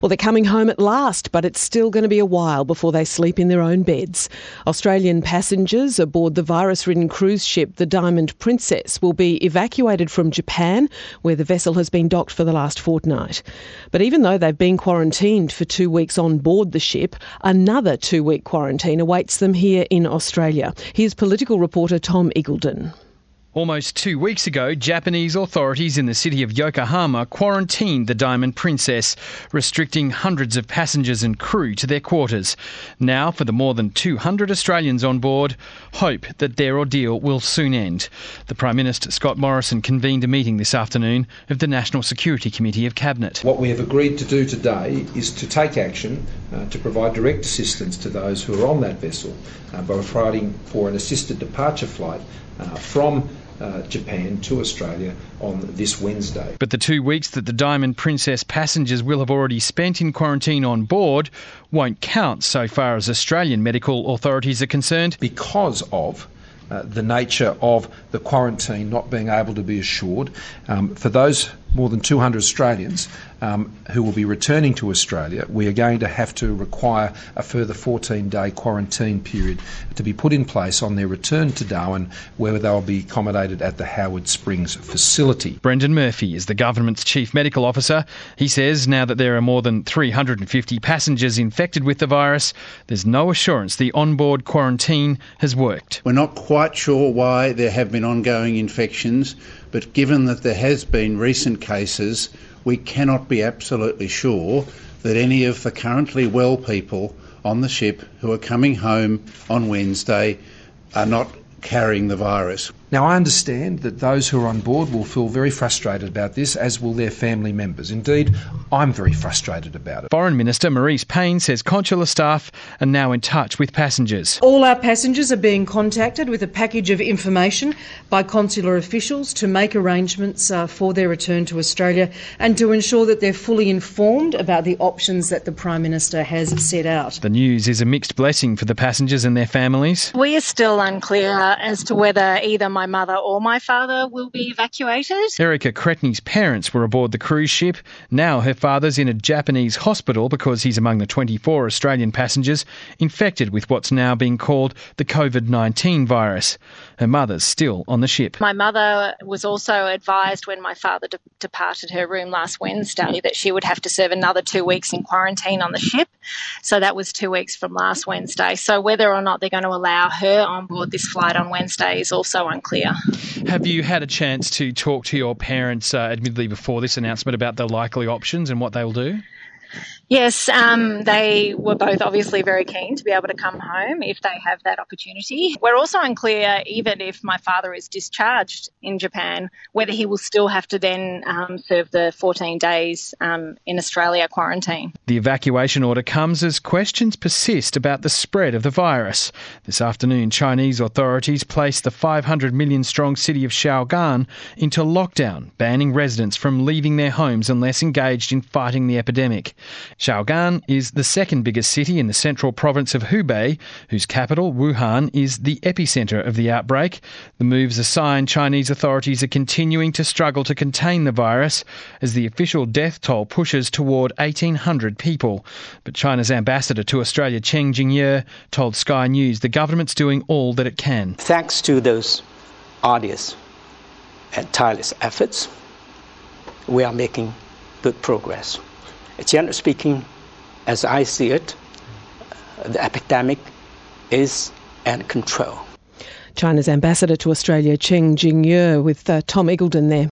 Well, they're coming home at last, but it's still going to be a while before they sleep in their own beds. Australian passengers aboard the virus-ridden cruise ship the Diamond Princess will be evacuated from Japan, where the vessel has been docked for the last fortnight. But even though they've been quarantined for 2 weeks on board the ship, another 2-week quarantine awaits them here in Australia. Here's political reporter Tom Eagledon. Almost 2 weeks ago, Japanese authorities in the city of Yokohama quarantined the Diamond Princess, restricting hundreds of passengers and crew to their quarters. Now, for the more than 200 Australians on board, hope that their ordeal will soon end. The Prime Minister, Scott Morrison, convened a meeting this afternoon of the National Security Committee of Cabinet. What we have agreed to do today is to take action to provide direct assistance to those who are on that vessel by providing for an assisted departure flight from Japan to Australia on this Wednesday. But the 2 weeks that the Diamond Princess passengers will have already spent in quarantine on board won't count so far as Australian medical authorities are concerned. Because of the nature of the quarantine not being able to be assured, for those more than 200 Australians who will be returning to Australia, we are going to have to require a further 14-day quarantine period to be put in place on their return to Darwin, where they will be accommodated at the Howard Springs facility. Brendan Murphy is the government's chief medical officer. He says now that there are more than 350 passengers infected with the virus, there's no assurance the onboard quarantine has worked. We're not quite sure why there have been ongoing infections, but given that there has been recent cases, we cannot be absolutely sure that any of the currently well people on the ship who are coming home on Wednesday are not carrying the virus. Now, I understand that those who are on board will feel very frustrated about this, as will their family members. Indeed, I'm very frustrated about it. Foreign Minister Marise Payne says consular staff are now in touch with passengers. All our passengers are being contacted with a package of information by consular officials to make arrangements for their return to Australia and to ensure that they're fully informed about the options that the Prime Minister has set out. The news is a mixed blessing for the passengers and their families. We are still unclear as to whether either my mother or my father will be evacuated. Erica Cretney's parents were aboard the cruise ship. Now her father's in a Japanese hospital because he's among the 24 Australian passengers infected with what's now being called the COVID-19 virus. Her mother's still on the ship. My mother was also advised when my father departed her room last Wednesday that she would have to serve another 2 weeks in quarantine on the ship. So that was 2 weeks from last Wednesday. So whether or not they're going to allow her on board this flight on Wednesday is also unclear. Have you had a chance to talk to your parents, admittedly before this announcement, about the likely options and what they will do? Yes, they were both obviously very keen to be able to come home if they have that opportunity. We're also unclear, even if my father is discharged in Japan, whether he will still have to then serve the 14 days in Australia quarantine. The evacuation order comes as questions persist about the spread of the virus. This afternoon, Chinese authorities placed the 500 million strong city of Xiaogan into lockdown, banning residents from leaving their homes unless engaged in fighting the epidemic. Xiaogan is the second biggest city in the central province of Hubei, whose capital, Wuhan, is the epicentre of the outbreak. The move's a sign Chinese authorities are continuing to struggle to contain the virus as the official death toll pushes toward 1,800 people. But China's ambassador to Australia, Cheng Jingye, told Sky News the government's doing all that it can. Thanks to those arduous and tireless efforts, we are making good progress. Generally speaking, as I see it, the epidemic is under control. China's ambassador to Australia, Cheng Jingye, with Tom Eagledon there.